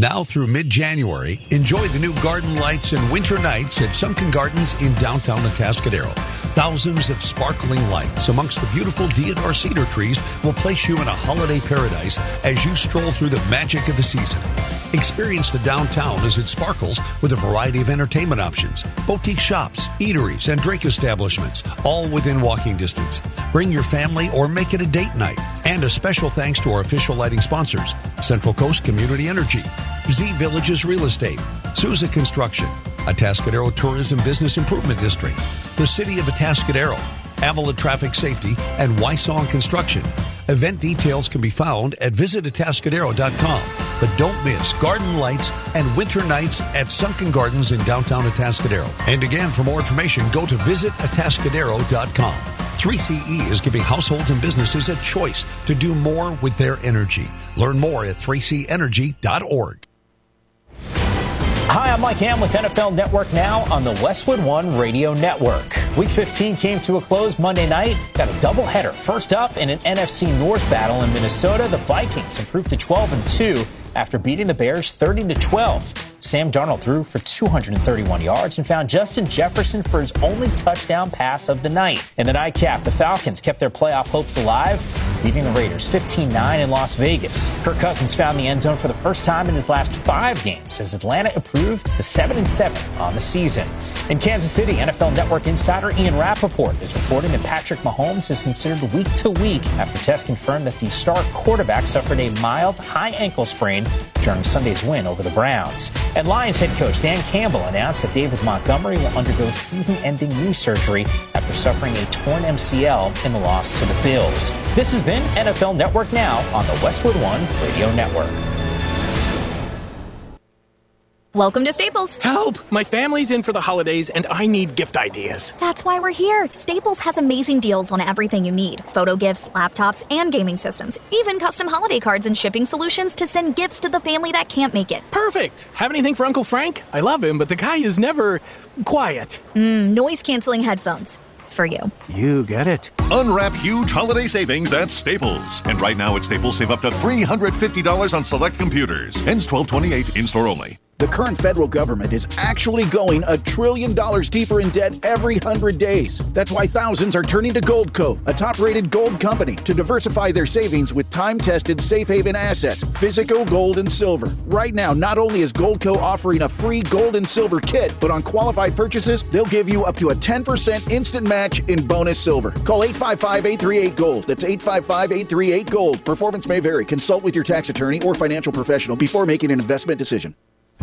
Now through mid-January, enjoy the new garden lights and winter nights at Sunken Gardens in downtown Atascadero. Thousands of sparkling lights amongst the beautiful deodar cedar trees will place you in a holiday paradise as you stroll through the magic of the season. Experience the downtown as it sparkles with a variety of entertainment options, boutique shops, eateries, and drink establishments, all within walking distance. Bring your family or make it a date night. And a special thanks to our official lighting sponsors, Central Coast Community Energy, Z Villages Real Estate, Souza Construction, Atascadero Tourism Business Improvement District, the City of Atascadero, Avila Traffic Safety, and Wysong Construction. Event details can be found at visitatascadero.com. But don't miss garden lights and winter nights at Sunken Gardens in downtown Atascadero. And again, for more information, go to visitatascadero.com. 3CE is giving households and businesses a choice to do more with their energy. Learn more at 3cenergy.org. Hi, I'm Mike Ham with NFL Network Now on the Westwood One Radio Network. Week 15 came to a close Monday night. Got a doubleheader. First up, in an NFC North battle in Minnesota, the Vikings improved to 12-2 after beating the Bears 30-12. Sam Darnold threw for 231 yards and found Justin Jefferson for his only touchdown pass of the night. In the nightcap, the Falcons kept their playoff hopes alive, beating the Raiders 15-9 in Las Vegas. Kirk Cousins found the end zone for the first time in his last 5 games as Atlanta improved to 7-7 on the season. In Kansas City, NFL Network insider Ian Rappaport is reporting that Patrick Mahomes is considered week to week after tests confirmed that the star quarterback suffered a mild high ankle sprain during Sunday's win over the Browns. And Lions head coach Dan Campbell announced that David Montgomery will undergo season-ending knee surgery after suffering a torn MCL in the loss to the Bills. This has been NFL Network Now on the Westwood One Radio Network. Welcome to Staples. Help! My family's in for the holidays and I need gift ideas. That's why we're here. Staples has amazing deals on everything you need. Photo gifts, laptops, and gaming systems. Even custom holiday cards and shipping solutions to send gifts to the family that can't make it. Perfect! Have anything for Uncle Frank? I love him, but the guy is never quiet. Noise-canceling headphones. For you. You get it. Unwrap huge holiday savings at Staples. And right now at Staples, save up to $350 on select computers. Ends 12/28, in-store only. The current federal government is actually going $1 trillion deeper in debt every 100 days. That's why thousands are turning to Goldco, a top-rated gold company, to diversify their savings with time-tested safe haven assets, physical gold and silver. Right now, not only is Goldco offering a free gold and silver kit, but on qualified purchases, they'll give you up to a 10% instant match in bonus silver. Call 855-838-GOLD. That's 855-838-GOLD. Performance may vary. Consult with your tax attorney or financial professional before making an investment decision.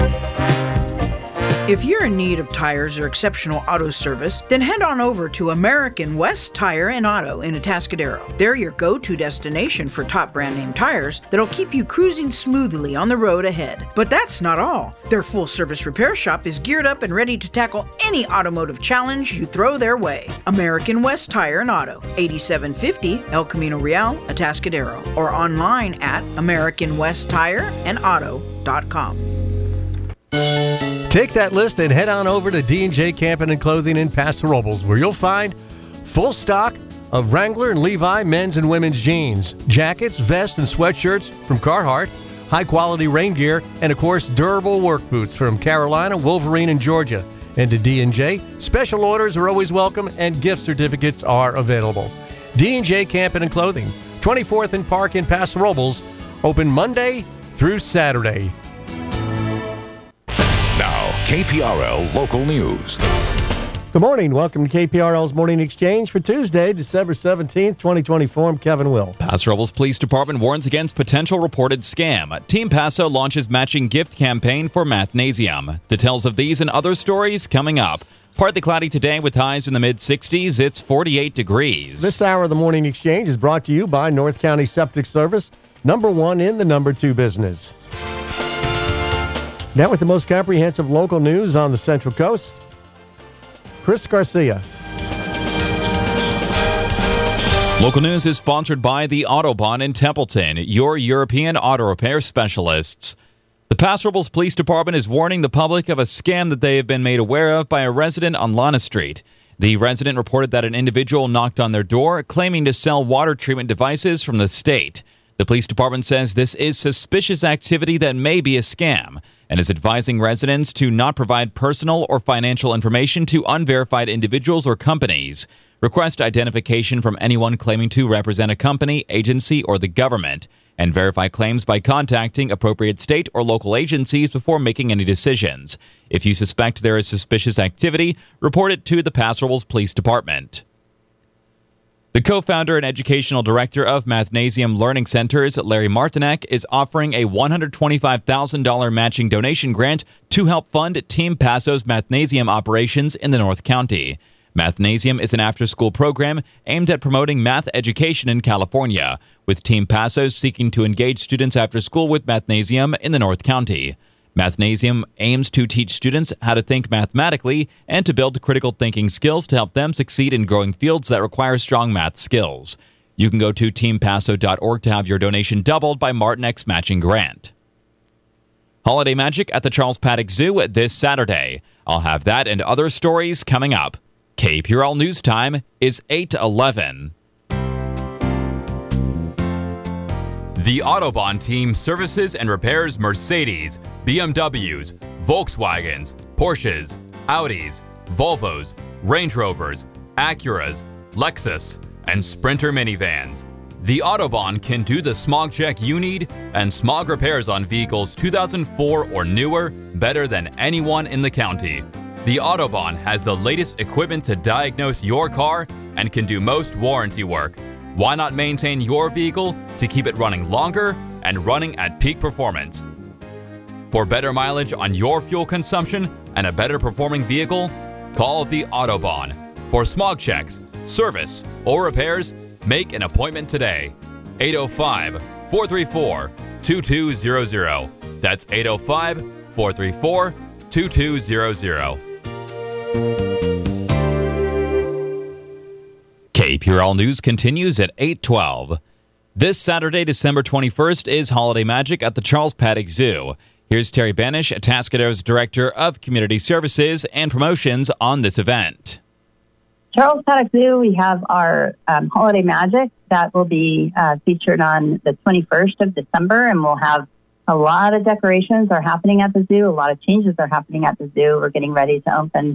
If you're in need of tires or exceptional auto service, then head on over to American West Tire and Auto in Atascadero. They're your go-to destination for top brand name tires that'll keep you cruising smoothly on the road ahead. But that's not all. Their full-service repair shop is geared up and ready to tackle any automotive challenge you throw their way. American West Tire and Auto, 8750 El Camino Real, Atascadero, or online at AmericanWestTireandAuto.com. Take that list and head on over to D&J Camping and Clothing in Paso Robles, where you'll find full stock of Wrangler and Levi men's and women's jeans, jackets, vests, and sweatshirts from Carhartt, high-quality rain gear, and, of course, durable work boots from Carolina, Wolverine, and Georgia. And to D&J, special orders are always welcome, and gift certificates are available. D&J Camping and Clothing, 24th and Park in Paso Robles, open Monday through Saturday. KPRL Local News. Good morning. Welcome to KPRL's Morning Exchange for Tuesday, December 17th, 2024. I'm Kevin Will. Paso Robles Police Department warns against potential reported scam. Team Paso launches matching gift campaign for Mathnasium. Details of these and other stories coming up. Partly cloudy today with highs in the mid-60s. It's 48 degrees. This hour of the Morning Exchange is brought to you by North County Septic Service, number 1 in the number 2 business. Now with the most comprehensive local news on the Central Coast, Chris Garcia. Local news is sponsored by the Autobahn in Templeton, your European auto repair specialists. The Paso Robles Police Department is warning the public of a scam that they have been made aware of by a resident on Lana Street. The resident reported that an individual knocked on their door claiming to sell water treatment devices from the state. The police department says this is suspicious activity that may be a scam and is advising residents to not provide personal or financial information to unverified individuals or companies. Request identification from anyone claiming to represent a company, agency, or the government, and verify claims by contacting appropriate state or local agencies before making any decisions. If you suspect there is suspicious activity, report it to the Paso Robles Police Department. The co-founder and educational director of Mathnasium Learning Centers, Larry Martinek, is offering a $125,000 matching donation grant to help fund Team Paso's Mathnasium operations in the North County. Mathnasium is an after-school program aimed at promoting math education in California, with Team Paso seeking to engage students after school with Mathnasium in the North County. Mathnasium aims to teach students how to think mathematically and to build critical thinking skills to help them succeed in growing fields that require strong math skills. You can go to teampaso.org to have your donation doubled by Martinek's matching grant. Holiday Magic at the Charles Paddock Zoo this Saturday. I'll have that and other stories coming up. KPRL News Time is 8:11. The Autobahn team services and repairs Mercedes, BMWs, Volkswagens, Porsches, Audis, Volvos, Range Rovers, Acuras, Lexus, and Sprinter minivans. The Autobahn can do the smog check you need and smog repairs on vehicles 2004 or newer better than anyone in the county. The Autobahn has the latest equipment to diagnose your car and can do most warranty work. Why not maintain your vehicle to keep it running longer and running at peak performance? For better mileage on your fuel consumption and a better performing vehicle, call the Autobahn. For smog checks, service, or repairs, make an appointment today. 805-434-2200. That's 805-434-2200. KPRL News continues at 8:12. This Saturday, December 21st, is Holiday Magic at the Charles Paddock Zoo. Here's Terry Banish, Atascadero's Director of Community Services and Promotions, on this event. Charles Paddock Zoo, we have our Holiday Magic that will be featured on the 21st of December, and we'll have a lot of decorations are happening at the zoo. A lot of changes are happening at the zoo. We're getting ready to open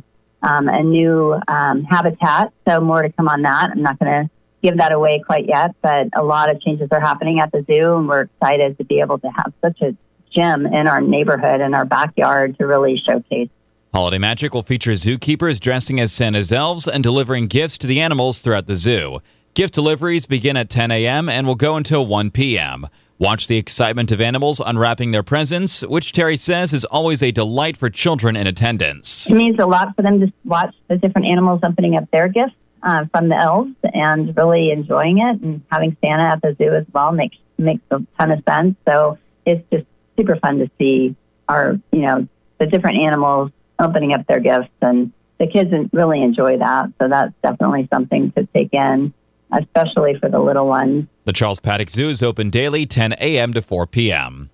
a new habitat, so more to come on that. I'm not going to give that away quite yet, but a lot of changes are happening at the zoo, and we're excited to be able to have such a gem in our neighborhood, in our backyard, to really showcase. Holiday Magic will feature zookeepers dressing as Santa's elves and delivering gifts to the animals throughout the zoo. Gift deliveries begin at 10 a.m. and will go until 1 p.m. Watch the excitement of animals unwrapping their presents, which Terry says is always a delight for children in attendance. It means a lot for them to watch the different animals opening up their gifts from the elves and really enjoying it, and having Santa at the zoo as well makes a ton of sense. So it's just super fun to see the different animals opening up their gifts, and the kids really enjoy that. So that's definitely something to take in, especially for the little ones. The Charles Paddock Zoo is open daily, 10 a.m. to 4 p.m.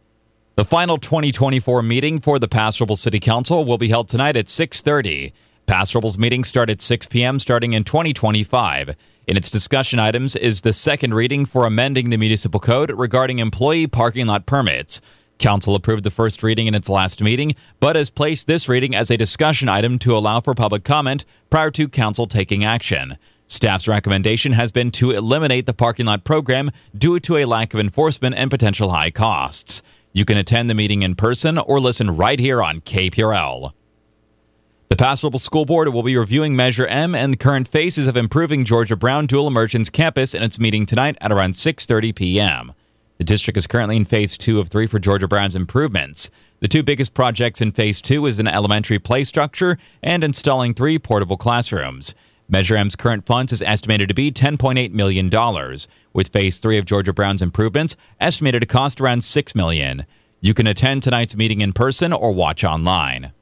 The final 2024 meeting for the Paso Robles City Council will be held tonight at 6:30. Paso Robles meetings start at 6 p.m. starting in 2025. In its discussion items is the second reading for amending the municipal code regarding employee parking lot permits. Council approved the first reading in its last meeting, but has placed this reading as a discussion item to allow for public comment prior to council taking action. Staff's recommendation has been to eliminate the parking lot program due to a lack of enforcement and potential high costs. You can attend the meeting in person or listen right here on KPRL. The Paso Robles School Board will be reviewing Measure M and the current phases of improving Georgia Brown Dual Immersions campus in its meeting tonight at around 6:30 p.m. The district is currently in Phase 2 of 3 for Georgia Brown's improvements. The two biggest projects in Phase 2 is an elementary play structure and installing 3 portable classrooms. Measure M's current funds is estimated to be $10.8 million, with Phase 3 of Georgia Brown's improvements estimated to cost around $6 million. You can attend tonight's meeting in person or watch online.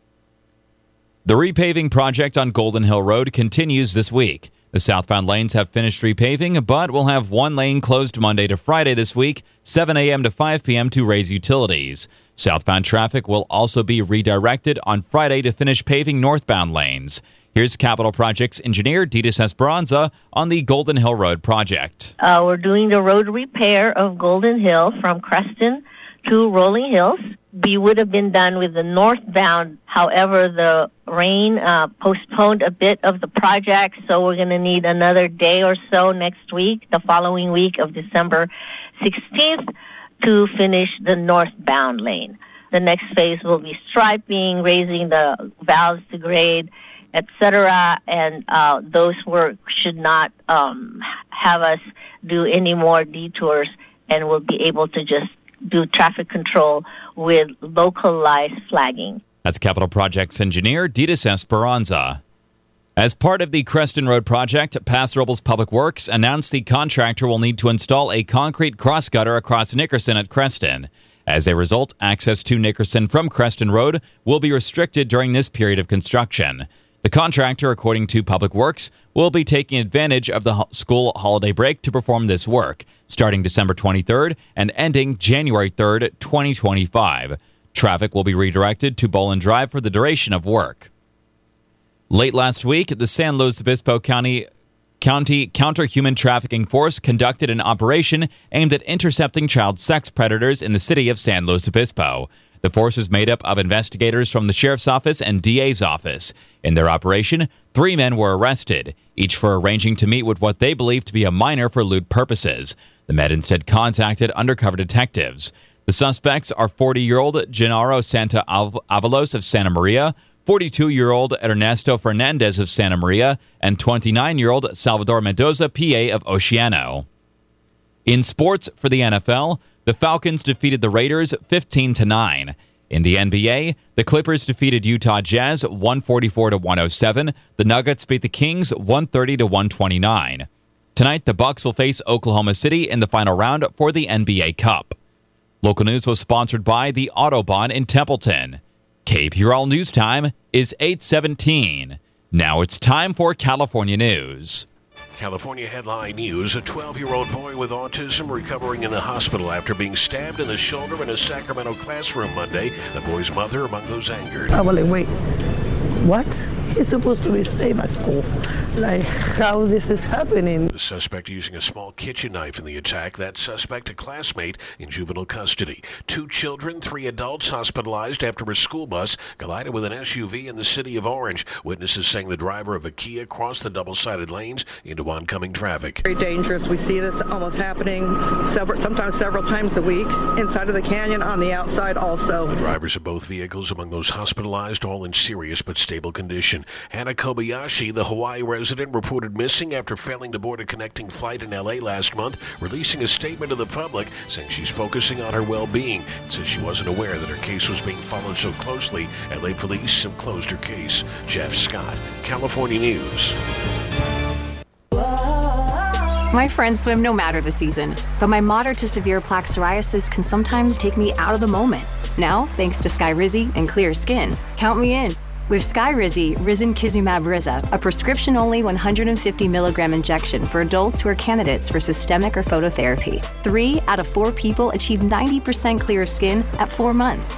The repaving project on Golden Hill Road continues this week. The southbound lanes have finished repaving, but will have one lane closed Monday to Friday this week, 7 a.m. to 5 p.m. to raise utilities. Southbound traffic will also be redirected on Friday to finish paving northbound lanes. Here's Capital Projects engineer Ditas Esperanza on the Golden Hill Road project. We're doing the road repair of Golden Hill from Creston to Rolling Hills. We would have been done with the northbound. However, the rain postponed a bit of the project, so we're going to need another day or so next week, the following week of December 16th, to finish the northbound lane. The next phase will be striping, raising the valves to grade, etc., and those work should not have us do any more detours, and we'll be able to just do traffic control with localized flagging. That's Capital Projects engineer Ditas Esperanza. As part of the Creston Road project, Paso Robles Public Works announced the contractor will need to install a concrete cross gutter across Nickerson at Creston. As a result, access to Nickerson from Creston Road will be restricted during this period of construction. The contractor, according to Public Works, will be taking advantage of the school holiday break to perform this work, starting December 23rd and ending January 3rd, 2025. Traffic will be redirected to Boland Drive for the duration of work. Late last week, the San Luis Obispo County Counter-Human Trafficking Force conducted an operation aimed at intercepting child sex predators in the city of San Luis Obispo. The force is made up of investigators from the Sheriff's Office and DA's office. In their operation, 3 men were arrested, each for arranging to meet with what they believed to be a minor for lewd purposes. The men instead contacted undercover detectives. The suspects are 40-year-old Gennaro Santa Avalos of Santa Maria, 42-year-old Ernesto Fernandez of Santa Maria, and 29-year-old Salvador Mendoza, PA of Oceano. In sports for the NFL, the Falcons defeated the Raiders 15-9. In the NBA, the Clippers defeated Utah Jazz 144-107. The Nuggets beat the Kings 130-129. Tonight, the Bucks will face Oklahoma City in the final round for the NBA Cup. Local news was sponsored by the Autobahn in Templeton. KPRL News Time is 8:17. Now it's time for California News. California headline news: a 12-year-old boy with autism recovering in the hospital after being stabbed in the shoulder in a Sacramento classroom Monday. The boy's mother among those angered. I was like, wait, what? He's supposed to be safe at school. Like, how this is happening? The suspect using a small kitchen knife in the attack. That suspect, a classmate, in juvenile custody. 2 children, 3 adults hospitalized after a school bus collided with an SUV in the city of Orange. Witnesses saying the driver of a Kia crossed the double-sided lanes into oncoming traffic. Very dangerous. We see this almost happening sometimes several times a week, inside of the canyon, on the outside also. The drivers of both vehicles among those hospitalized, all in serious but stable condition. Hannah Kobayashi, the Hawaii resident, reported missing after failing to board a connecting flight in L.A. last month, releasing a statement to the public saying she's focusing on her well-being. It says she wasn't aware that her case was being followed so closely. L.A. police have closed her case. Jeff Scott, California News. My friends swim no matter the season, but my moderate to severe plaque psoriasis can sometimes take me out of the moment. Now, thanks to Skyrizi and clear skin, count me in. With Skyrizi, Risankizumab Riza, a prescription-only 150 milligram injection for adults who are candidates for systemic or phototherapy. 3 out of 4 people achieve 90% clear skin at 4 months.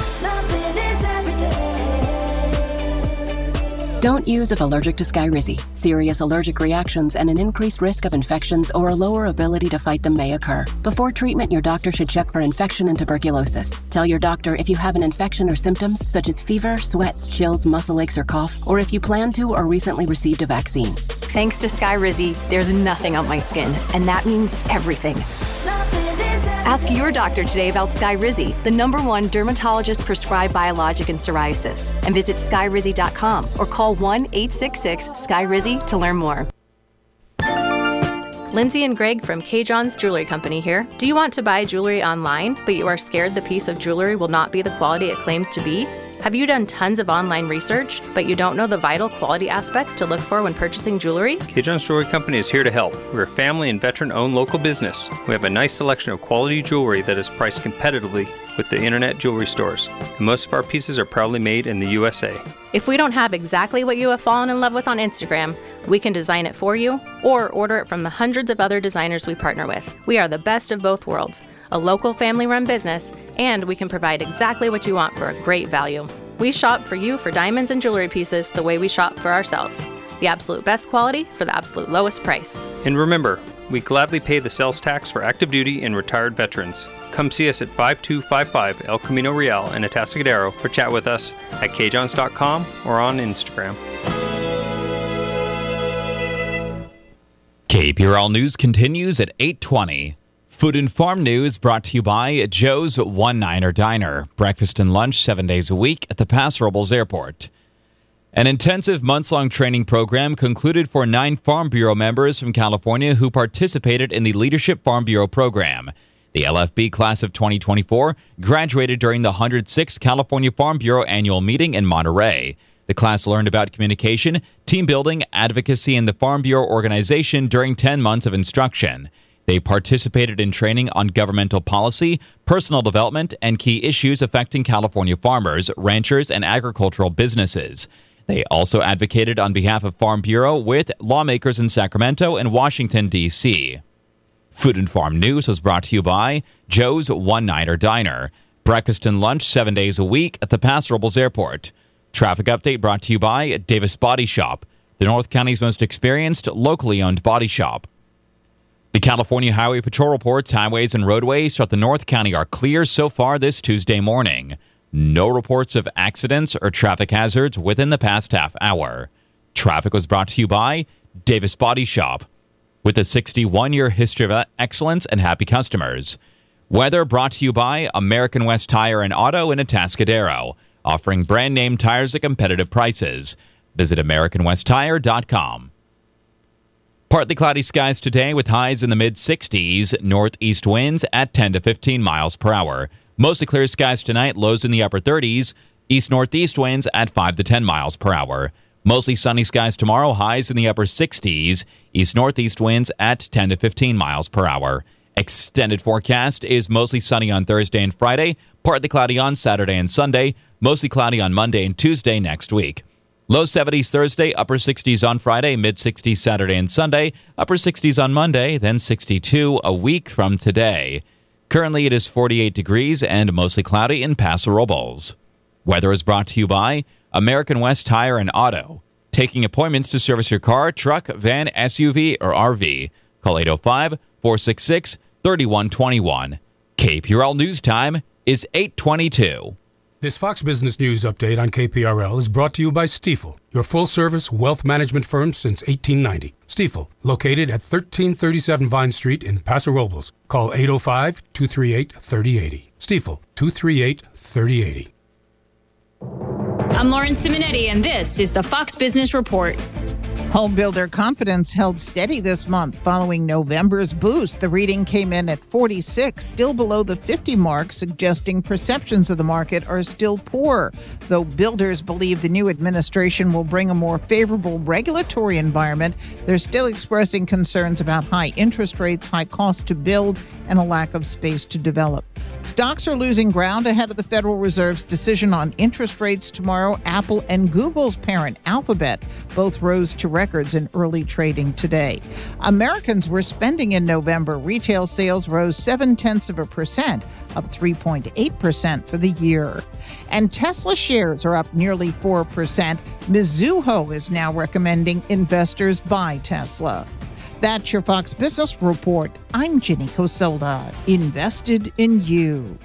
Don't use if allergic to Skyrizi. Serious allergic reactions and an increased risk of infections or a lower ability to fight them may occur. Before treatment, your doctor should check for infection and tuberculosis. Tell your doctor if you have an infection or symptoms such as fever, sweats, chills, muscle aches, or cough, or if you plan to or recently received a vaccine. Thanks to Skyrizi, there's nothing on my skin, and that means everything. Ask your doctor today about Skyrizi, the #1 dermatologist-prescribed biologic in psoriasis, and visit Skyrizi.com or call 1-866-SKYRIZI to learn more. Lindsay and Greg from K. John's Jewelry Company here. Do you want to buy jewelry online, but you are scared the piece of jewelry will not be the quality it claims to be? Have you done tons of online research, but you don't know the vital quality aspects to look for when purchasing jewelry? K. John's Jewelry Company is here to help. We're a family and veteran-owned local business. We have a nice selection of quality jewelry that is priced competitively with the internet jewelry stores. And most of our pieces are proudly made in the USA. If we don't have exactly what you have fallen in love with on Instagram, we can design it for you or order it from the hundreds of other designers we partner with. We are the best of both worlds, a local family-run business, and we can provide exactly what you want for a great value. We shop for you for diamonds and jewelry pieces the way we shop for ourselves. The absolute best quality for the absolute lowest price. And remember, we gladly pay the sales tax for active duty and retired veterans. Come see us at 5255 El Camino Real in Atascadero or chat with us at kjohns.com or on Instagram. KPRL News continues at 8:20. Food and Farm News brought to you by Joe's One-Niner Diner. Breakfast and lunch 7 days a week at the Paso Robles Airport. An intensive months-long training program concluded for 9 Farm Bureau members from California who participated in the Leadership Farm Bureau program. The LFB class of 2024 graduated during the 106th California Farm Bureau annual meeting in Monterey. The class learned about communication, team building, advocacy, and the Farm Bureau organization during 10 months of instruction. They participated in training on governmental policy, personal development, and key issues affecting California farmers, ranchers, and agricultural businesses. They also advocated on behalf of Farm Bureau with lawmakers in Sacramento and Washington, D.C. Food and Farm News was brought to you by Joe's One-Niner Diner. Breakfast and lunch 7 days a week at the Paso Robles Airport. Traffic update brought to you by Davis Body Shop, the North County's most experienced, locally owned body shop. The California Highway Patrol reports highways and roadways throughout the North County are clear so far this Tuesday morning. No reports of accidents or traffic hazards within the past half hour. Traffic was brought to you by Davis Body Shop, with a 61-year history of excellence and happy customers. Weather brought to you by American West Tire and Auto in Atascadero, offering brand name tires at competitive prices. Visit AmericanWestTire.com. Partly cloudy skies today with highs in the mid-60s, northeast winds at 10 to 15 miles per hour. Mostly clear skies tonight, lows in the upper 30s, east-northeast winds at 5 to 10 miles per hour. Mostly sunny skies tomorrow, highs in the upper 60s, east-northeast winds at 10 to 15 miles per hour. Extended forecast is mostly sunny on Thursday and Friday, partly cloudy on Saturday and Sunday, mostly cloudy on Monday and Tuesday next week. Low 70s Thursday, upper 60s on Friday, mid-60s Saturday and Sunday, upper 60s on Monday, then 62 a week from today. Currently, it is 48 degrees and mostly cloudy in Paso Robles. Weather is brought to you by American West Tire and Auto. Taking appointments to service your car, truck, van, SUV, or RV. Call 805-466-3121. KPRL News Time is 8:22. This Fox Business News update on KPRL is brought to you by Stifel, your full-service wealth management firm since 1890. Stifel, located at 1337 Vine Street in Paso Robles. Call 805-238-3080. Stifel, 238-3080. I'm Lauren Simonetti, and this is the Fox Business Report. Home builder confidence held steady this month following November's boost. The reading came in at 46, still below the 50 mark, suggesting perceptions of the market are still poor. Though builders believe the new administration will bring a more favorable regulatory environment, they're still expressing concerns about high interest rates, high cost to build, and a lack of space to develop. Stocks are losing ground ahead of the Federal Reserve's decision on interest rates tomorrow. Apple and Google's parent, Alphabet, both rose to records in early trading today. Americans were spending in November. Retail sales rose 0.7%, up 3.8% for the year. And Tesla shares are up nearly 4%. Mizuho is now recommending investors buy Tesla. That's your Fox Business Report. I'm Ginny Coselda. Invested in you.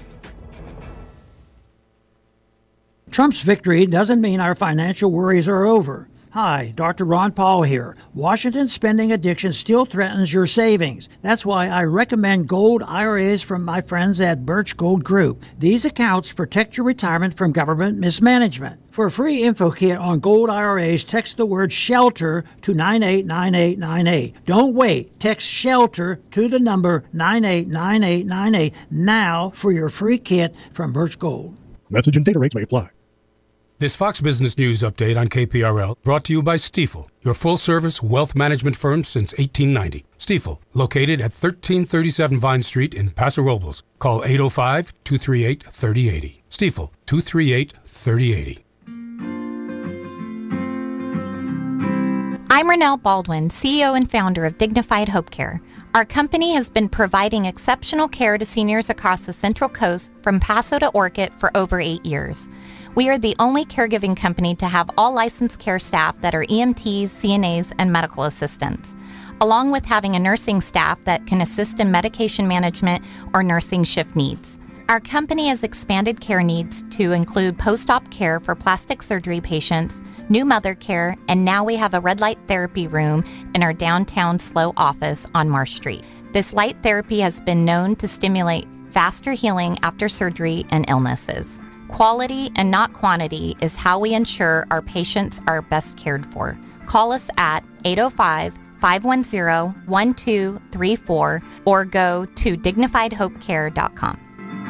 Trump's victory doesn't mean our financial worries are over. Hi, Dr. Ron Paul here. Washington's spending addiction still threatens your savings. That's why I recommend gold IRAs from my friends at Birch Gold Group. These accounts protect your retirement from government mismanagement. For a free info kit on gold IRAs, text the word SHELTER to 989898. Don't wait. Text SHELTER to the number 989898 now for your free kit from Birch Gold. Message and data rates may apply. This Fox Business News update on KPRL brought to you by Stifel, your full-service wealth management firm since 1890. Stifel, located at 1337 Vine Street in Paso Robles. Call 805-238-3080. Stifel, 238-3080. I'm Renelle Baldwin, CEO and founder of Dignified Hope Care. Our company has been providing exceptional care to seniors across the Central Coast from Paso to Orcutt for over 8 years. We are the only caregiving company to have all licensed care staff that are EMTs, CNAs, and medical assistants, along with having a nursing staff that can assist in medication management or nursing shift needs. Our company has expanded care needs to include post-op care for plastic surgery patients, new mother care, and now we have a red light therapy room in our downtown SLO office on Marsh Street. This light therapy has been known to stimulate faster healing after surgery and illnesses. Quality and not quantity is how we ensure our patients are best cared for. Call us at 805-510-1234 or go to dignifiedhopecare.com.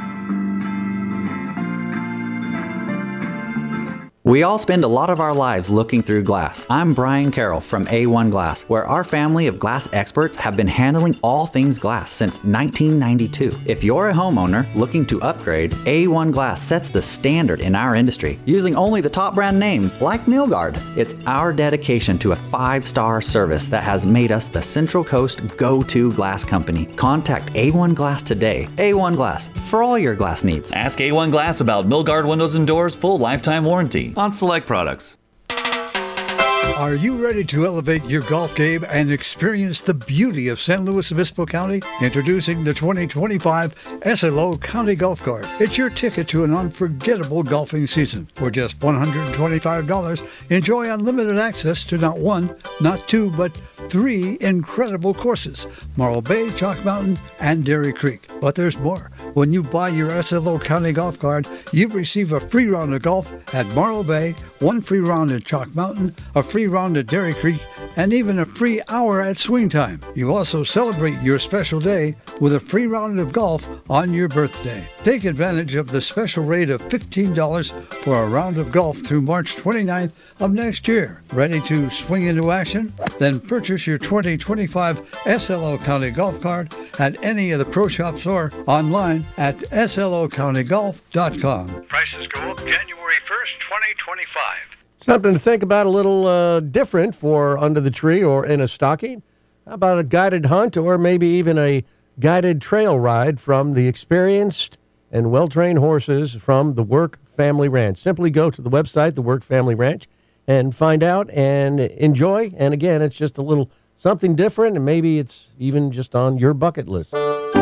We all spend a lot of our lives looking through glass. I'm Brian Carroll from A1 Glass, where our family of glass experts have been handling all things glass since 1992. If you're a homeowner looking to upgrade, A1 Glass sets the standard in our industry, using only the top brand names like Milgard. It's our dedication to a 5-star service that has made us the Central Coast go-to glass company. Contact A1 Glass today. A1 Glass, for all your glass needs. Ask A1 Glass about Milgard Windows and Doors full lifetime warranty on select products. Are you ready to elevate your golf game and experience the beauty of San Luis Obispo County? Introducing the 2025 SLO County Golf Cart. It's your ticket to an unforgettable golfing season. For just $125, enjoy unlimited access to not one, not two, but 3 incredible courses: Morro Bay, Chalk Mountain, and Dairy Creek. But there's more. When you buy your SLO County Golf Card, you receive a free round of golf at Morro Bay, 1 free round at Chalk Mountain, a free round at Dairy Creek, and even a free hour at Swing Time. You also celebrate your special day with a free round of golf on your birthday. Take advantage of the special rate of $15 for a round of golf through March 29th of next year. Ready to swing into action? Then purchase your 2025 SLO County Golf Card at any of the pro shops or online at slocountygolf.com. Prices go up January 1st, 2025. Something to think about, a little different for under the tree or in a stocking. How about a guided hunt or maybe even a guided trail ride from the experienced and well-trained horses from the Work Family Ranch? Simply go to the website, the Work Family Ranch, and find out and enjoy. And again, it's just a little something different, and maybe it's even just on your bucket list.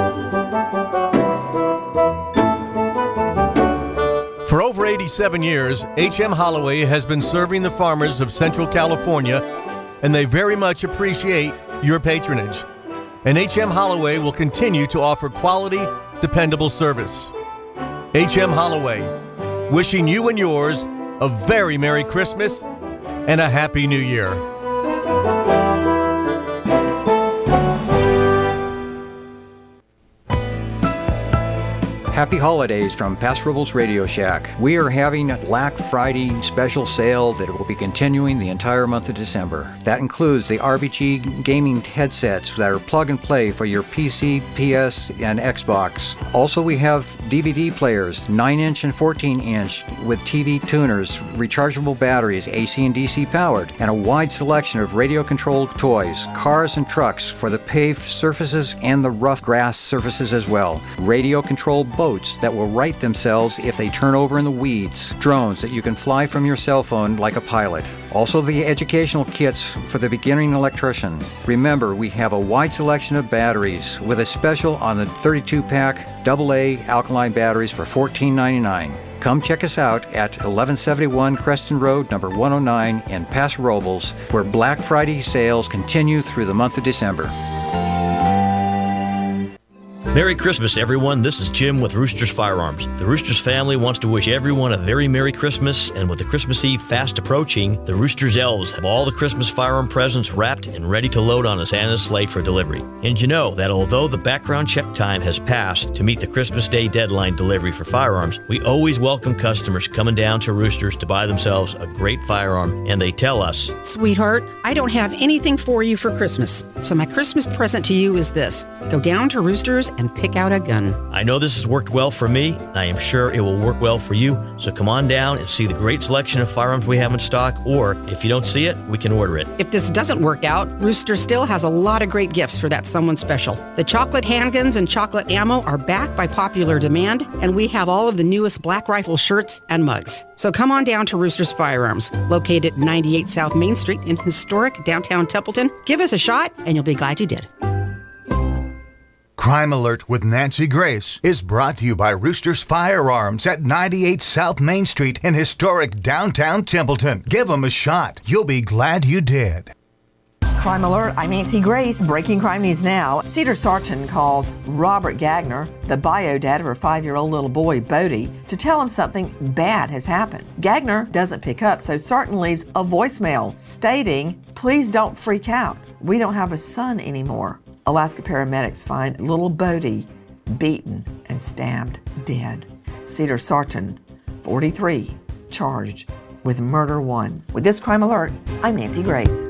For over 87 years, H.M. Holloway has been serving the farmers of Central California, and they very much appreciate your patronage. And H.M. Holloway will continue to offer quality, dependable service. H.M. Holloway, wishing you and yours a very Merry Christmas and a Happy New Year. Happy holidays from Paso Robles Radio Shack. We are having a Black Friday special sale that will be continuing the entire month of December. That includes the RBG gaming headsets that are plug and play for your PC, PS, and Xbox. Also, we have DVD players, 9-inch and 14-inch, with TV tuners, rechargeable batteries, AC and DC powered, and a wide selection of radio-controlled toys, cars and trucks for the paved surfaces and the rough grass surfaces as well. Radio-controlled boats that will right themselves if they turn over in the weeds. Drones that you can fly from your cell phone like a pilot. Also the educational kits for the beginning electrician. Remember, we have a wide selection of batteries with a special on the 32-pack AA alkaline batteries for $14.99. Come check us out at 1171 Creston Road, number 109 in Paso Robles, where Black Friday sales continue through the month of December. Merry Christmas, everyone. This is Jim with Roosters Firearms. The Roosters family wants to wish everyone a very Merry Christmas, and with the Christmas Eve fast approaching, the Roosters elves have all the Christmas firearm presents wrapped and ready to load on a Santa's sleigh for delivery. And you know that although the background check time has passed to meet the Christmas Day deadline delivery for firearms, we always welcome customers coming down to Roosters to buy themselves a great firearm, and they tell us, "Sweetheart, I don't have anything for you for Christmas, so my Christmas present to you is this. Go down to Roosters and and pick out a gun. I know this has worked well for me. I am sure it will work well for you. So come on down and see the great selection of firearms we have in stock, or if you don't see it, we can order it. If this doesn't work out, Rooster still has a lot of great gifts for that someone special. The chocolate handguns and chocolate ammo are back by popular demand, and we have all of the newest Black Rifle shirts and mugs. So come on down to Rooster's Firearms, located 98 South Main Street in historic downtown Templeton. Give us a shot, and you'll be glad you did. Crime Alert with Nancy Grace is brought to you by Rooster's Firearms at 98 South Main Street in historic downtown Templeton. Give them a shot. You'll be glad you did. Crime Alert, I'm Nancy Grace. Breaking crime news now. Cedar Sarton calls Robert Gagner, the biodad of her 5-year-old little boy, Bodie, to tell him something bad has happened. Gagner doesn't pick up, so Sarton leaves a voicemail stating, "Please don't freak out. We don't have a son anymore." Alaska paramedics find little Bodie beaten and stabbed dead. Cedar Sarton, 43, charged with murder 1. With this Crime Alert, I'm Nancy Grace.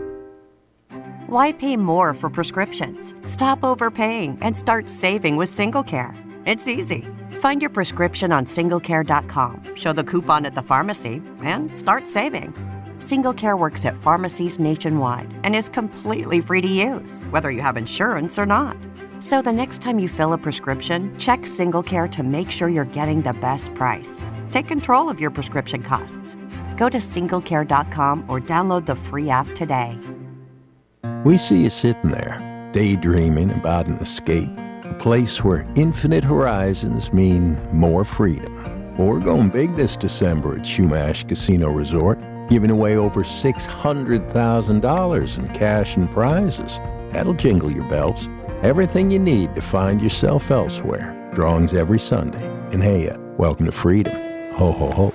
Why pay more for prescriptions? Stop overpaying and start saving with SingleCare. It's easy. Find your prescription on singlecare.com, show the coupon at the pharmacy, and start saving. SingleCare works at pharmacies nationwide and is completely free to use, whether you have insurance or not. So the next time you fill a prescription, check SingleCare to make sure you're getting the best price. Take control of your prescription costs. Go to singlecare.com or download the free app today. We see you sitting there, daydreaming about an escape, a place where infinite horizons mean more freedom. Well, we're going big this December at Chumash Casino Resort, giving away over $600,000 in cash and prizes. That'll jingle your bells. Everything you need to find yourself elsewhere. Drawings every Sunday. And hey, welcome to freedom. Ho, ho, ho.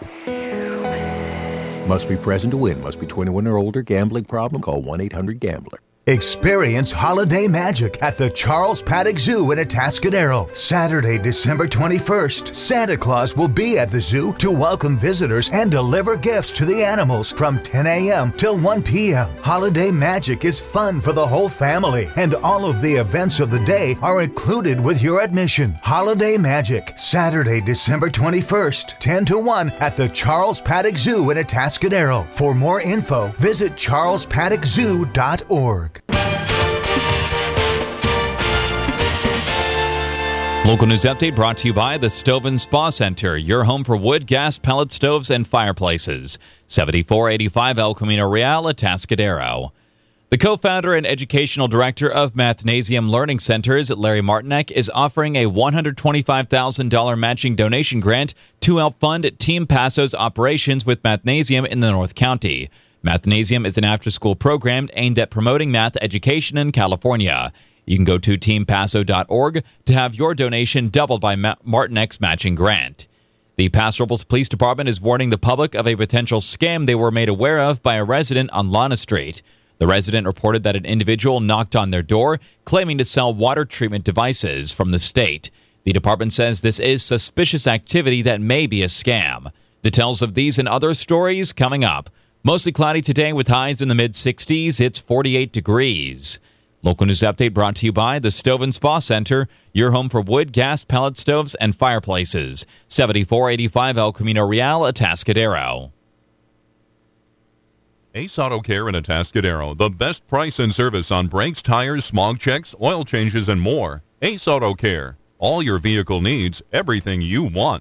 Must be present to win. Must be 21 or older. Gambling problem? Call 1-800-GAMBLER. Experience holiday magic at the Charles Paddock Zoo in Atascadero. Saturday, December 21st, Santa Claus will be at the zoo to welcome visitors and deliver gifts to the animals from 10 a.m. till 1 p.m. Holiday magic is fun for the whole family, and all of the events of the day are included with your admission. Holiday magic, Saturday, December 21st, 10 to 1 at the Charles Paddock Zoo in Atascadero. For more info, visit charlespaddockzoo.org. Local news update brought to you by the Stove and Spa Center, your home for wood, gas, pellet stoves, and fireplaces. 7485 El Camino Real, Atascadero. The co-founder and educational director of Mathnasium Learning Centers, Larry Martinek, is offering a $125,000 matching donation grant to help fund Team Passo's operations with Mathnasium in the North County. Mathnasium is an after-school program aimed at promoting math education in California. You can go to teampaso.org to have your donation doubled by Martinek's matching grant. The Paso Robles Police Department is warning the public of a potential scam they were made aware of by a resident on Lana Street. The resident reported that an individual knocked on their door, claiming to sell water treatment devices from the state. The department says this is suspicious activity that may be a scam. Details of these and other stories coming up. Mostly cloudy today with highs in the mid-60s. It's 48 degrees. Local news update brought to you by the Stove and Spa Center, your home for wood, gas, pellet stoves, and fireplaces. 7485 El Camino Real, Atascadero. Ace Auto Care in Atascadero. The best price and service on brakes, tires, smog checks, oil changes, and more. Ace Auto Care. All your vehicle needs, everything you want.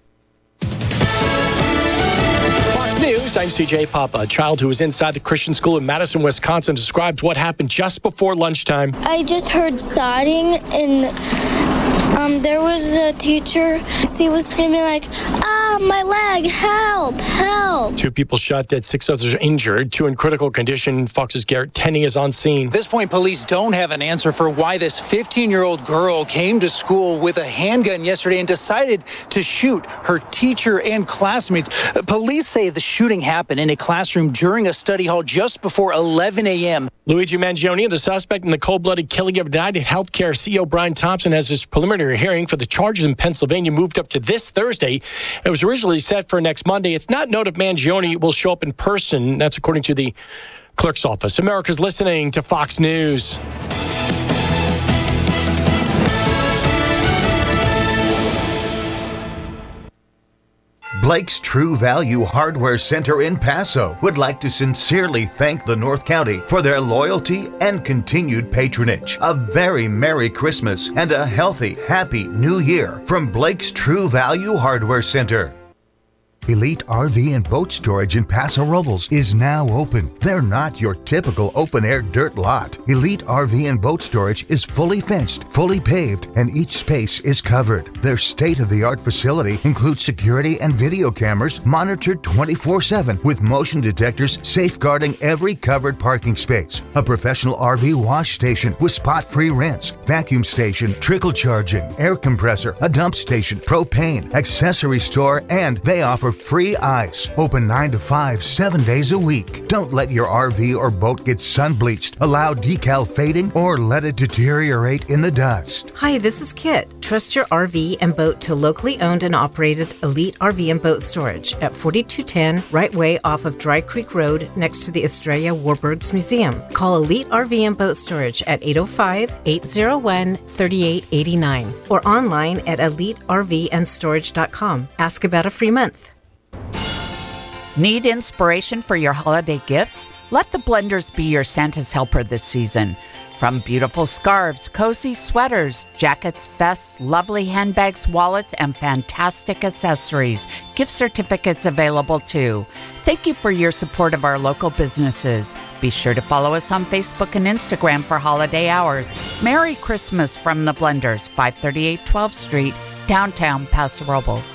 News, I'm CJ Papa. A child who was inside the Christian school in Madison, Wisconsin, describes what happened just before lunchtime. I just heard sobbing, and there was a teacher. She was screaming like, my leg, help, help. 2 people shot dead, 6 others injured, 2 in critical condition. Fox's Garrett Tenney is on scene. At this point, police don't have an answer for why this 15-year-old girl came to school with a handgun yesterday and decided to shoot her teacher and classmates. Police say the shooting happened in a classroom during a study hall just before 11 a.m. Luigi Mangione, the suspect in the cold-blooded killing of United Healthcare CEO Brian Thompson, has his preliminary hearing for the charges in Pennsylvania moved up to this Thursday. It was originally set for next Monday. It's not known if Mangione will show up in person. That's according to the clerk's office. America's listening to Fox News. Blake's True Value Hardware Center in Paso would like to sincerely thank the North County for their loyalty and continued patronage. A very Merry Christmas and a healthy, happy New Year from Blake's True Value Hardware Center. Elite RV and Boat Storage in Paso Robles is now open. They're not your typical open-air dirt lot. Elite RV and Boat Storage is fully fenced, fully paved, and each space is covered. Their state-of-the-art facility includes security and video cameras monitored 24/7 with motion detectors safeguarding every covered parking space. A professional RV wash station with spot-free rinse, vacuum station, trickle charging, air compressor, a dump station, propane, accessory store, and they offer free ice. Open 9 to 5, 7 days a week. Don't let your RV or boat get sun-bleached, allow decal fading, or let it deteriorate in the dust. Hi, this is Kit. Trust your RV and boat to locally owned and operated Elite RV and Boat Storage at 4210 Right Way off of Dry Creek Road next to the Estrella Warburgs Museum. Call Elite RV and Boat Storage at 805-801-3889 or online at elitervandstorage.com. Ask about a free month. Need inspiration for your holiday gifts? Let the Blenders be your Santa's helper this season. From beautiful scarves, cozy sweaters, jackets, vests, lovely handbags, wallets, and fantastic accessories. Gift certificates available too. Thank you for your support of our local businesses. Be sure to follow us on Facebook and Instagram for holiday hours. Merry Christmas from the Blenders, 538 12th Street, downtown Paso Robles.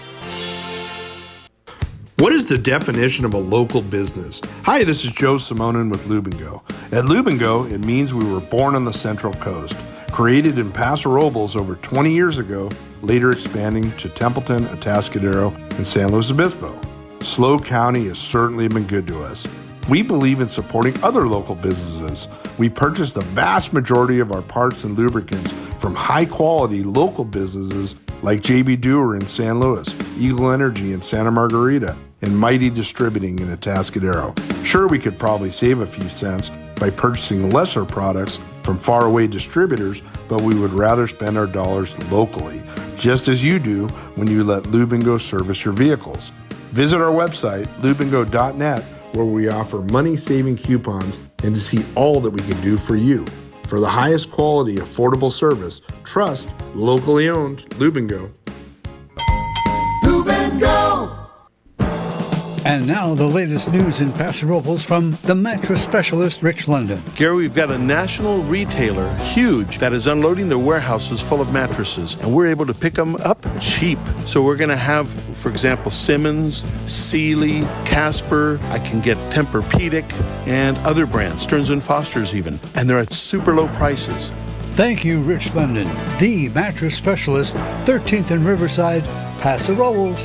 What is the definition of a local business? Hi, this is Joe Simonin with Lube & Go. At Lube & Go, it means we were born on the Central Coast. Created in Paso Robles over 20 years ago, later expanding to Templeton, Atascadero, and San Luis Obispo. SLO County has certainly been good to us. We believe in supporting other local businesses. We purchase the vast majority of our parts and lubricants from high-quality local businesses like JB Dewar in San Luis, Eagle Energy in Santa Margarita, and Mighty Distributing in Atascadero. Sure, we could probably save a few cents by purchasing lesser products from faraway distributors, but we would rather spend our dollars locally, just as you do when you let Lube & Go service your vehicles. Visit our website, lubeandgo.net, where we offer money-saving coupons and to see all that we can do for you. For the highest quality, affordable service, trust locally owned Lube & Go. Lube & Go! And now the latest news in Paso Robles from the mattress specialist, Rich London. Gary, we've got a national retailer, huge, that is unloading their warehouses full of mattresses, and we're able to pick them up cheap. So we're going to have, for example, Simmons, Sealy, Casper. I can get Tempur-Pedic and other brands, Stearns & Foster's even, and they're at super low prices. Thank you, Rich London, the mattress specialist, 13th and Riverside, Paso Robles.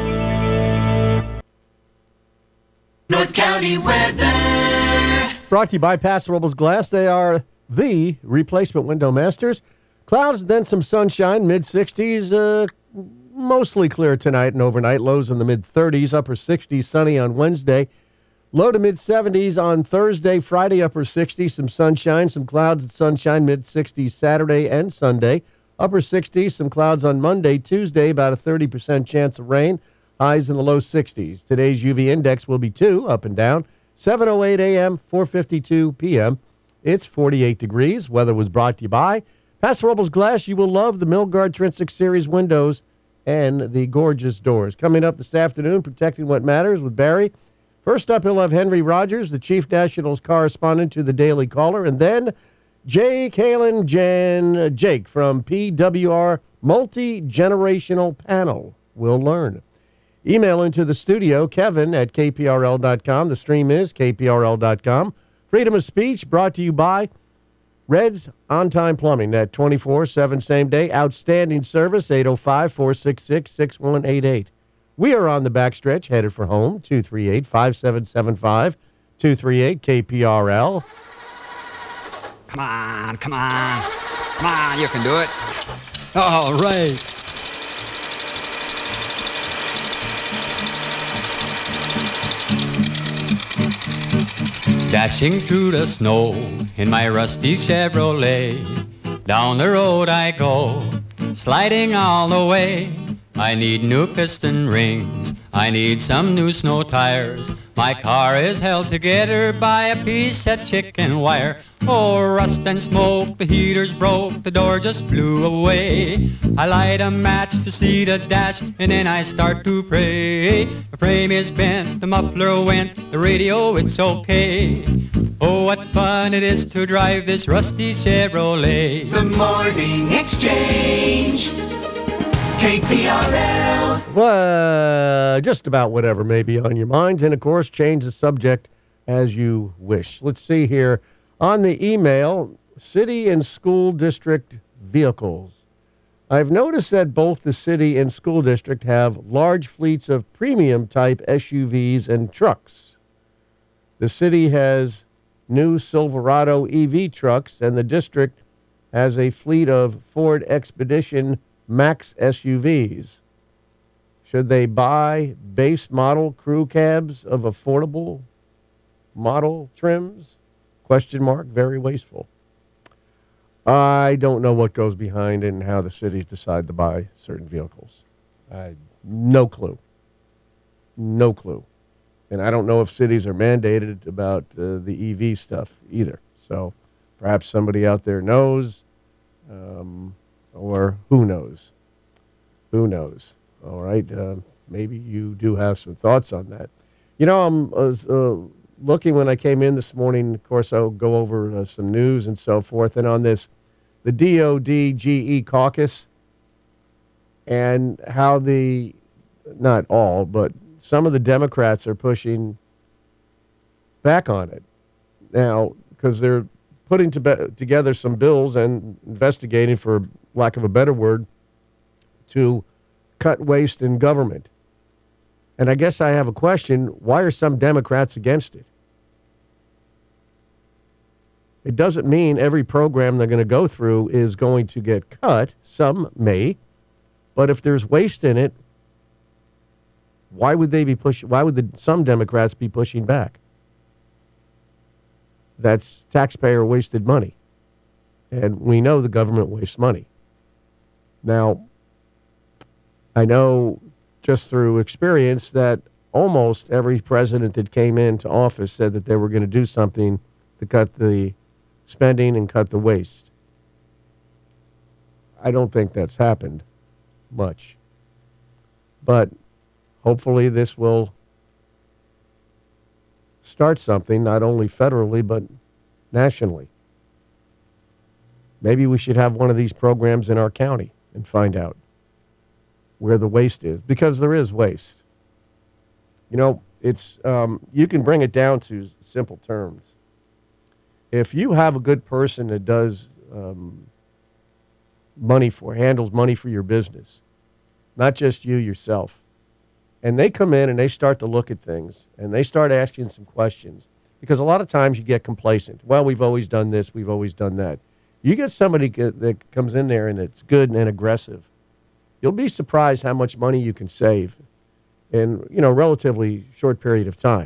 North County weather. Brought to you by Paso Robles Glass. They are the replacement window masters. Clouds, then some sunshine, mid-60s, mostly clear tonight and overnight. Lows in the mid-30s, upper 60s, sunny on Wednesday. Low to mid-70s on Thursday, Friday, upper 60s, some sunshine, some clouds and sunshine, mid-60s Saturday and Sunday. Upper 60s, some clouds on Monday, Tuesday, about a 30% chance of rain. Highs in the low 60s. Today's UV index will be 2, up and down. 7:08 a.m., 4:52 p.m. It's 48 degrees. Weather was brought to you by Paso Robles Glass. You will love the Milgard Trinsic Series windows and the gorgeous doors. Coming up this afternoon, Protecting What Matters with Barry. First up, he'll have Henry Rogers, the Chief Nationals correspondent to the Daily Caller, and then Jake Jake from PWR Multi-Generational Panel. We'll learn. Email into the studio, Kevin at kprl.com. The stream is kprl.com. Freedom of speech brought to you by Red's On-Time Plumbing at 24/7 same day. Outstanding service, 805-466-6188. We are on the backstretch, headed for home, 238-5775, 238 KPRL. Come on, come on. Come on, you can do it. All right. Dashing through the snow in my rusty Chevrolet. Down the road I go, sliding all the way. I need new piston rings, I need some new snow tires. My car is held together by a piece of chicken wire. Oh, rust and smoke, the heater's broke, the door just blew away. I light a match to see the dash, and then I start to pray. The frame is bent, the muffler went, the radio, it's okay. Oh, what fun it is to drive this rusty Chevrolet. The Morning Exchange. KPRL. Well, just about whatever may be on your minds. And, of course, change the subject as you wish. Let's see here. On the email, city and school district vehicles. I've noticed that both the city and school district have large fleets of premium-type SUVs and trucks. The city has new Silverado EV trucks, and the district has a fleet of Ford Expedition Max SUVs. Should they buy base model crew cabs of affordable model trims? Question mark, very wasteful. I don't know what goes behind and how the cities decide to buy certain vehicles. No clue. No clue. And I don't know if cities are mandated about the EV stuff either. So perhaps somebody out there knows. Or who knows? Who knows? All right. Maybe you do have some thoughts on that. You know, I'm looking when I came in this morning. Of course, I'll go over some news and so forth. And on this, the DOD-GE caucus, and how not all, but some of the Democrats are pushing back on it now because they're putting together some bills and investigating, for lack of a better word, to cut waste in government. And I guess I have a question. Why are some Democrats against it? It doesn't mean every program they're going to go through is going to get cut. Some may. But if there's waste in it, why would they be pushing? Why would some Democrats be pushing back? That's taxpayer wasted money. And we know the government wastes money. Now, I know just through experience that almost every president that came into office said that they were going to do something to cut the spending and cut the waste. I don't think that's happened much. But hopefully this will start something, not only federally, but nationally. Maybe we should have one of these programs in our county and find out where the waste is, because there is waste. You know, it's you can bring it down to simple terms. If you have a good person that does handles money for your business, not just you yourself, and they come in and they start to look at things and they start asking some questions, because a lot of times you get complacent. Well, we've always done this, we've always done that. You get somebody that comes in there and it's good and aggressive, you'll be surprised how much money you can save in, relatively short period of time.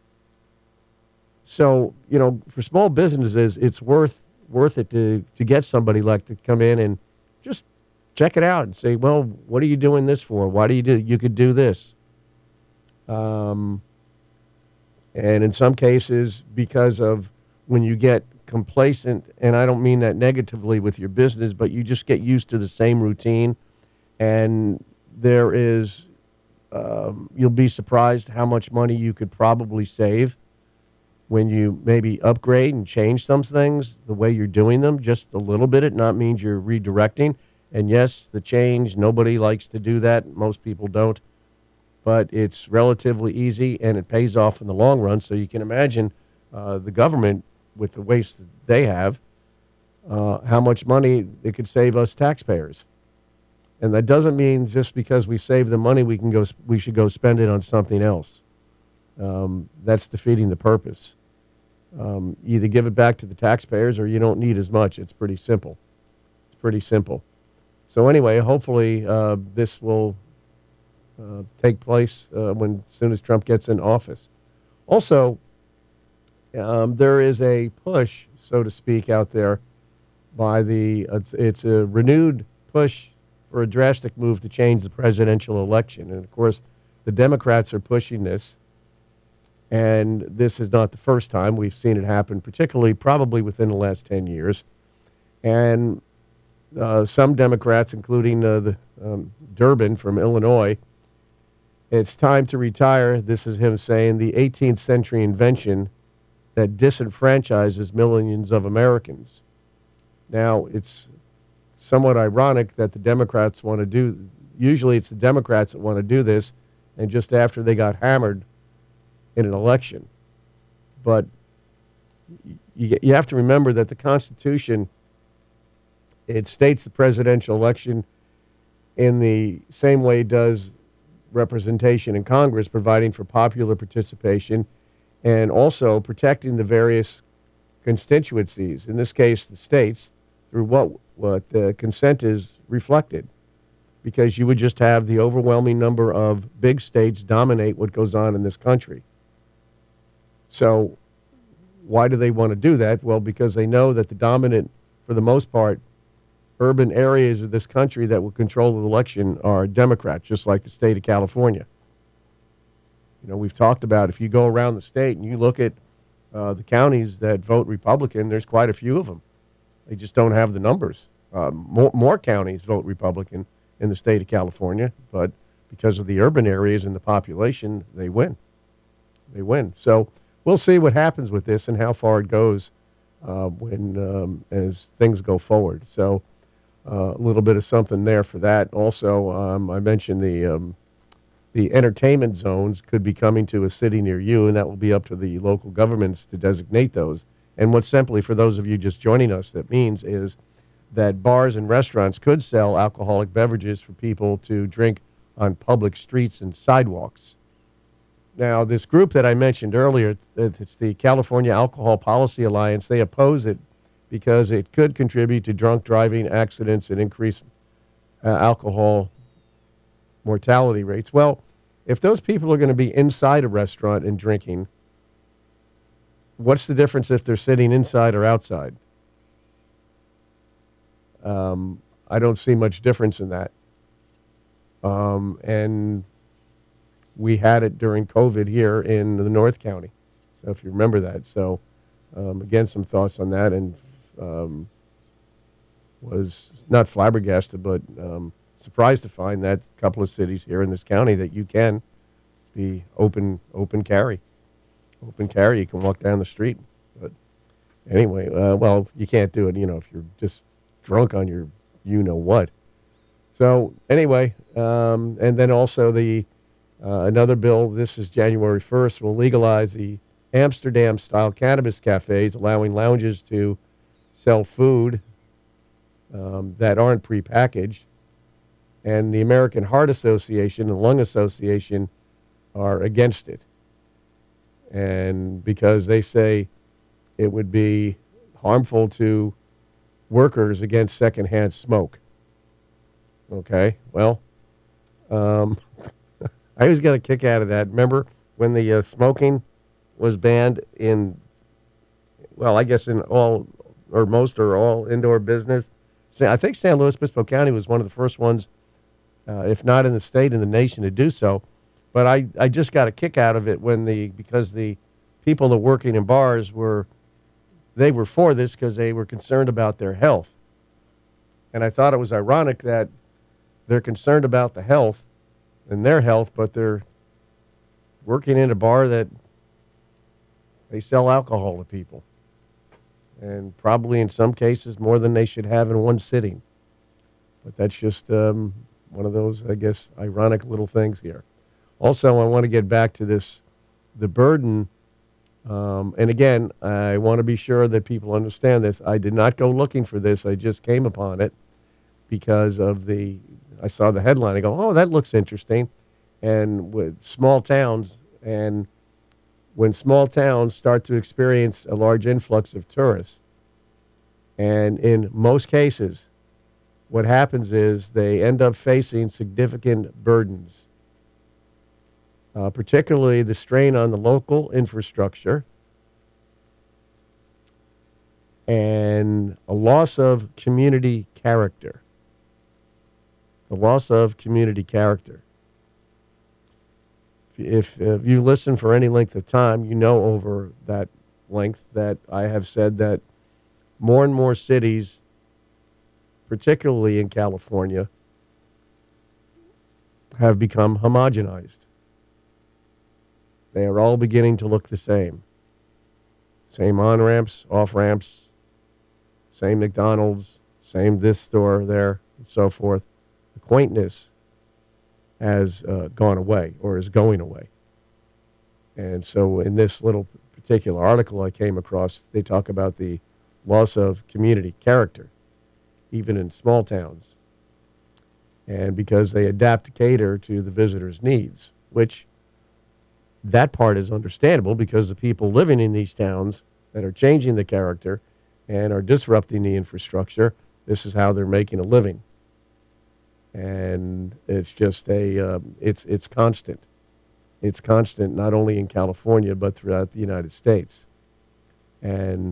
So, for small businesses, it's worth it to get somebody like to come in and just check it out and say, well, what are you doing this for? Why do you could do this? And in some cases, because of when you get complacent, and I don't mean that negatively with your business, but you just get used to the same routine, and there is, you'll be surprised how much money you could probably save when you maybe upgrade and change some things, the way you're doing them, just a little bit. It not means you're redirecting. And yes, the change, nobody likes to do that. Most people don't. But it's relatively easy, and it pays off in the long run. So you can imagine the government, with the waste that they have, how much money it could save us taxpayers. And that doesn't mean just because we save the money, we should go spend it on something else. That's defeating the purpose. Either give it back to the taxpayers or you don't need as much. It's pretty simple. So anyway, hopefully this will take place as soon as Trump gets in office. Also, there is a push, so to speak, out there by it's a renewed push for a drastic move to change the presidential election. And of course, the Democrats are pushing this, and this is not the first time. We've seen it happen, particularly probably within the last 10 years. And some Democrats, including Durbin from Illinois, it's time to retire, this is him saying, the 18th century invention that disenfranchises millions of Americans. Now, it's somewhat ironic that the Democrats want to do, usually it's the Democrats that want to do this, and just after they got hammered in an election. But you have to remember that the Constitution, it states the presidential election in the same way it does representation in Congress, providing for popular participation and also protecting the various constituencies, in this case the states, through what the consent is reflected, because you would just have the overwhelming number of big states dominate what goes on in this country. So why do they want to do that? Well, because they know that the dominant, for the most part, urban areas of this country that will control the election are Democrats, just like the state of California. You know, we've talked about, if you go around the state and you look at the counties that vote Republican, there's quite a few of them. They just don't have the numbers. More counties vote Republican in the state of California, but because of the urban areas and the population, they win. They win. So we'll see what happens with this and how far it goes as things go forward. So a little bit of something there for that. Also, I mentioned the entertainment zones could be coming to a city near you, and that will be up to the local governments to designate those. And what simply, for those of you just joining us, that means is that bars and restaurants could sell alcoholic beverages for people to drink on public streets and sidewalks. Now, this group that I mentioned earlier, it's the California Alcohol Policy Alliance, they oppose it because it could contribute to drunk driving accidents and increase alcohol mortality rates. Well, if those people are going to be inside a restaurant and drinking, what's the difference if they're sitting inside or outside? I don't see much difference in that. And we had it during COVID here in the North County. So if you remember that. So again, some thoughts on that, and was not flabbergasted, but surprised to find that a couple of cities here in this county that you can be open carry. Open carry, you can walk down the street. But anyway, well, you can't do it, if you're just drunk on your you-know-what. So anyway, and then also the another bill, this is January 1st, will legalize the Amsterdam-style cannabis cafes, allowing lounges to sell food that aren't prepackaged. And the American Heart Association and Lung Association are against it. And because they say it would be harmful to workers against secondhand smoke. Okay, well, I always got a kick out of that. Remember when the smoking was banned in, well, I guess in all or most or all indoor business? I think San Luis Obispo County was one of the first ones, if not in the state, in the nation to do so. But I just got a kick out of it because the people that working in bars were for this because they were concerned about their health. And I thought it was ironic that they're concerned about the health and their health, but they're working in a bar that they sell alcohol to people. And probably in some cases more than they should have in one sitting. But that's just one of those, I guess, ironic little things here. Also, I want to get back to the burden. And again, I want to be sure that people understand this. I did not go looking for this. I just came upon it because I saw the headline. I go, oh, that looks interesting. And with small towns, and when small towns start to experience a large influx of tourists, and in most cases, what happens is they end up facing significant burdens. Particularly the strain on the local infrastructure and a loss of community character. The loss of community character. if you listen for any length of time, you know over that length that I have said that more and more cities, particularly in California, have become homogenized. They are all beginning to look the same. Same on-ramps, off-ramps, same McDonald's, same this store there, and so forth. The quaintness has gone away or is going away. And so in this little particular article I came across, they talk about the loss of community character, even in small towns. And because they adapt to cater to the visitor's needs, which that part is understandable because the people living in these towns that are changing the character and are disrupting the infrastructure, this is how they're making a living. And it's just it's constant. It's constant not only in California but throughout the United States. And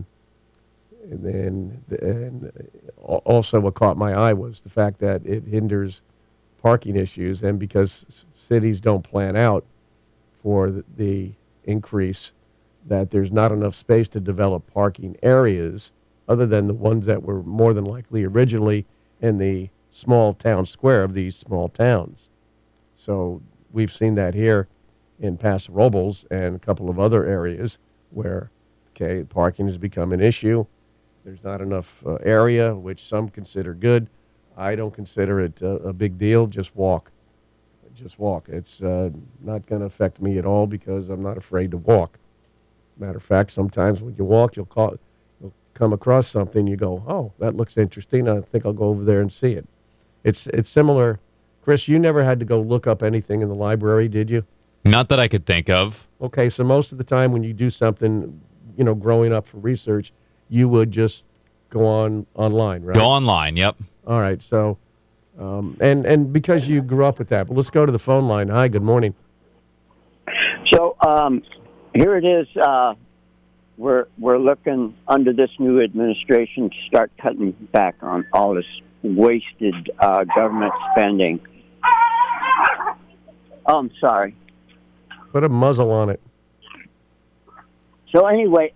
also what caught my eye was the fact that it hinders parking issues, and because cities don't plan out for the increase, that there's not enough space to develop parking areas other than the ones that were more than likely originally in the small town square of these small towns. So we've seen that here in Paso Robles and a couple of other areas where, parking has become an issue. There's not enough area, which some consider good. I don't consider it a big deal. Just walk. Just walk. It's not going to affect me at all because I'm not afraid to walk. Matter of fact, sometimes when you walk, you'll come across something, you go, oh, that looks interesting. I think I'll go over there and see it. It's similar. Chris, you never had to go look up anything in the library, did you? Not that I could think of. Okay, so most of the time when you do something, growing up for research, you would just go online, right? Go online, yep. All right, so, and because you grew up with that, but let's go to the phone line. Hi, good morning. So, here it is. We're looking under this new administration to start cutting back on all this wasted government spending. Oh, I'm sorry. Put a muzzle on it. So anyway,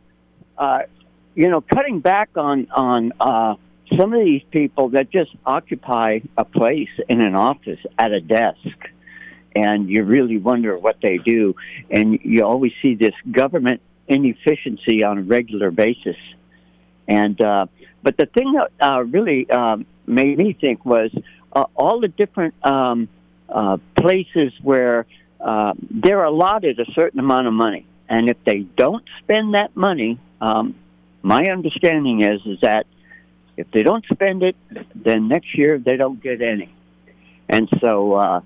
cutting back on some of these people that just occupy a place in an office at a desk, and you really wonder what they do, and you always see this government inefficiency on a regular basis. And but the thing that really made me think was all the different places where they're allotted a certain amount of money, and if they don't spend that money, my understanding is that if they don't spend it, then next year they don't get any. And so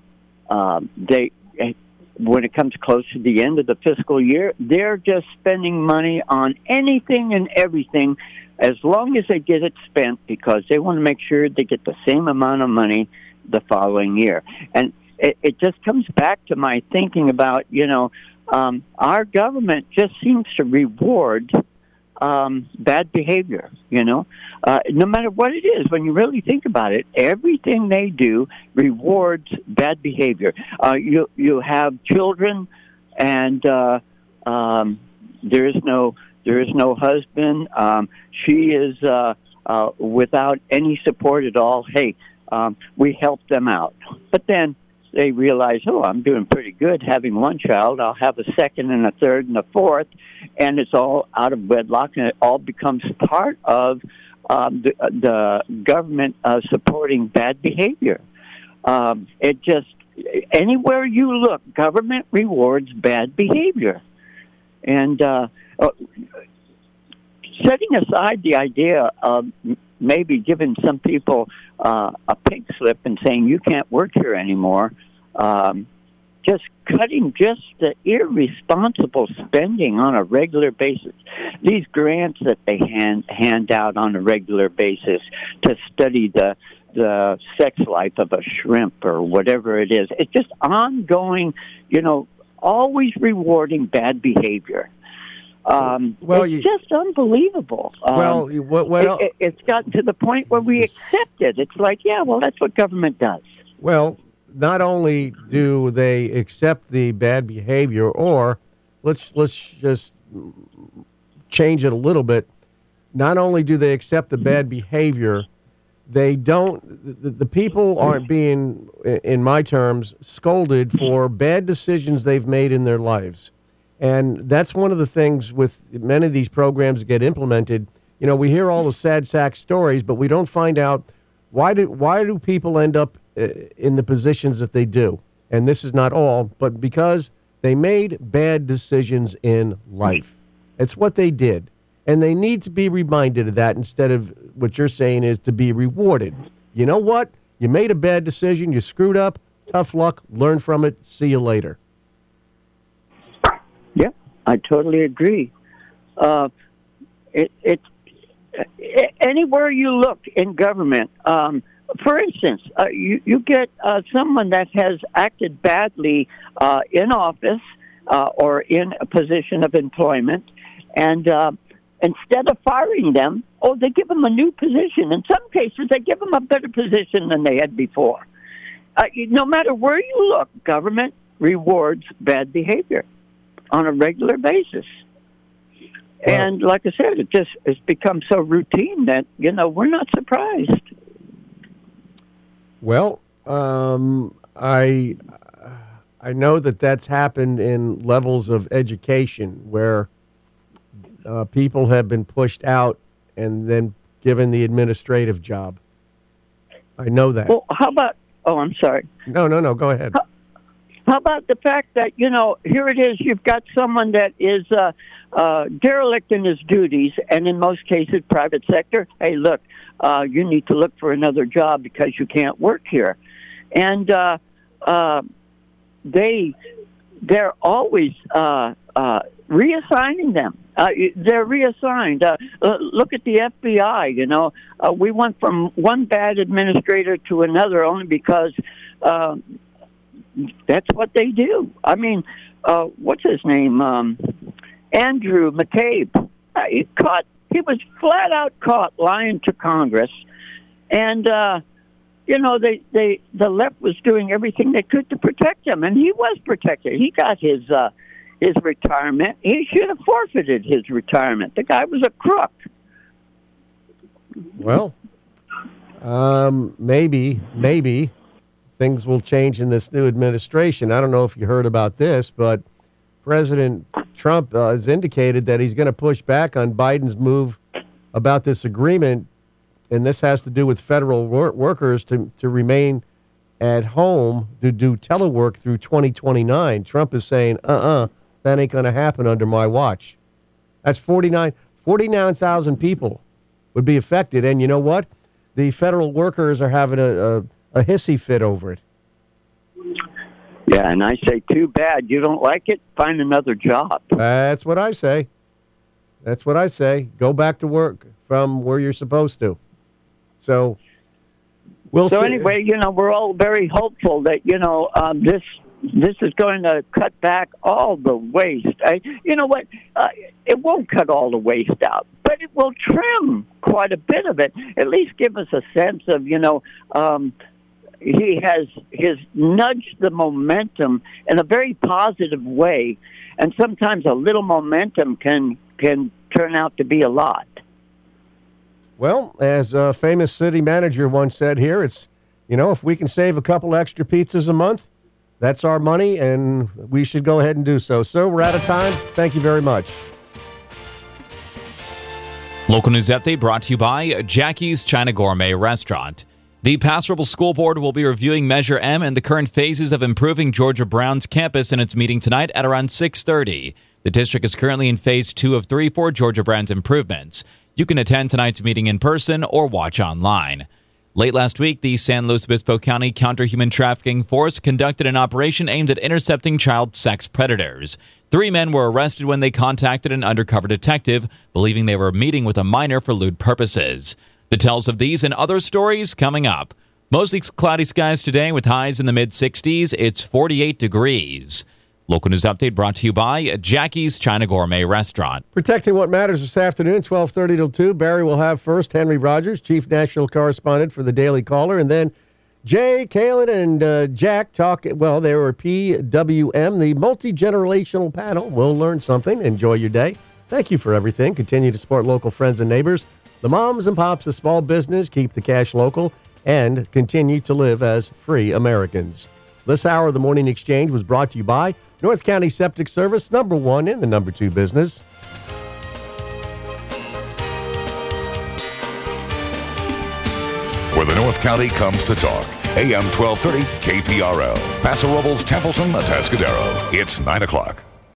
when it comes close to the end of the fiscal year, they're just spending money on anything and everything as long as they get it spent, because they want to make sure they get the same amount of money the following year. And it just comes back to my thinking about, our government just seems to reward bad behavior, no matter what it is. When you really think about it, everything they do rewards bad behavior. You have children, and there is no husband. She is without any support at all. Hey, we help them out, but then they realize, oh, I'm doing pretty good having one child. I'll have a second and a third and a fourth, and it's all out of wedlock, and it all becomes part of the government supporting bad behavior. It just, anywhere you look, government rewards bad behavior. And setting aside the idea of maybe giving some people a pink slip and saying you can't work here anymore, just cutting just the irresponsible spending on a regular basis. These grants that they hand out on a regular basis to study the sex life of a shrimp or whatever it is. It's just ongoing, always rewarding bad behavior. It's just unbelievable. It's gotten to the point where we accept it. It's like, yeah, well, that's what government does. Well, not only do they accept the bad behavior, or let's just change it a little bit. Not only do they accept the bad behavior, they don't. The people aren't being, in my terms, scolded for bad decisions they've made in their lives, and that's one of the things with many of these programs that get implemented. You know, we hear all the sad sack stories, but we don't find out why do people end up in the positions that they do. And this is not all, but because they made bad decisions in life. It's what they did. And they need to be reminded of that instead of what you're saying is to be rewarded. You know what? You made a bad decision. You screwed up. Tough luck. Learn from it. See you later. Yeah, I totally agree. Anywhere you look in government, for instance, you get someone that has acted badly in office or in a position of employment, and instead of firing them, they give them a new position. In some cases, they give them a better position than they had before. No matter where you look, government rewards bad behavior on a regular basis. And like I said, it's become so routine that, we're not surprised. Well, I know that's happened in levels of education where people have been pushed out and then given the administrative job. I know that. Well, how about, I'm sorry. No, go ahead. How about the fact that, here it is, you've got someone that is derelict in his duties, and in most cases, private sector, hey, look, you need to look for another job because you can't work here. And they're always reassigning them. They're reassigned. Look at the FBI, we went from one bad administrator to another only because that's what they do. I mean, what's his name? Andrew McCabe. He was flat out caught lying to Congress, and the left was doing everything they could to protect him, and he was protected. He got his retirement. He should have forfeited his retirement. The guy was a crook. Well, maybe things will change in this new administration. I don't know if you heard about this, but President Trump has indicated that he's going to push back on Biden's move about this agreement, and this has to do with federal workers to remain at home to do telework through 2029. Trump is saying, that ain't going to happen under my watch. That's 49,000 people would be affected, and you know what? The federal workers are having a hissy fit over it. Yeah, and I say, too bad. You don't like it? Find another job. That's what I say. Go back to work from where you're supposed to. So we'll see. So anyway, we're all very hopeful that, this is going to cut back all the waste. You know what? It won't cut all the waste out, but it will trim quite a bit of it. At least give us a sense of, he has nudged the momentum in a very positive way, and sometimes a little momentum can turn out to be a lot. Well, as a famous city manager once said here, it's, if we can save a couple extra pizzas a month, that's our money, and we should go ahead and do so. So we're out of time. Thank you very much. Local news update brought to you by Jackie's China Gourmet Restaurant. The Paso Robles School Board will be reviewing Measure M and the current phases of improving Georgia Brown's campus in its meeting tonight at around 6:30. The district is currently in Phase 2 of 3 for Georgia Brown's improvements. You can attend tonight's meeting in person or watch online. Late last week, the San Luis Obispo County Counter-Human Trafficking Force conducted an operation aimed at intercepting child sex predators. 3 men were arrested when they contacted an undercover detective, believing they were meeting with a minor for lewd purposes. Details of these and other stories coming up. Mostly cloudy skies today with highs in the mid-60s. It's 48 degrees. Local news update brought to you by Jackie's China Gourmet Restaurant. Protecting what matters this afternoon, 12:30 till 2. Barry will have first Henry Rogers, Chief National Correspondent for the Daily Caller, and then Jay, Kalen, and Jack talk. Well, they were PWM, the multi-generational panel. We'll learn something. Enjoy your day. Thank you for everything. Continue to support local friends and neighbors. The moms and pops of small business. Keep the cash local and continue to live as free Americans. This hour of the Morning Exchange was brought to you by North County Septic Service, number 1 in the number 2 business. Where the North County comes to talk. AM 1230 KPRL. Paso Robles, Templeton, Atascadero. It's 9 o'clock.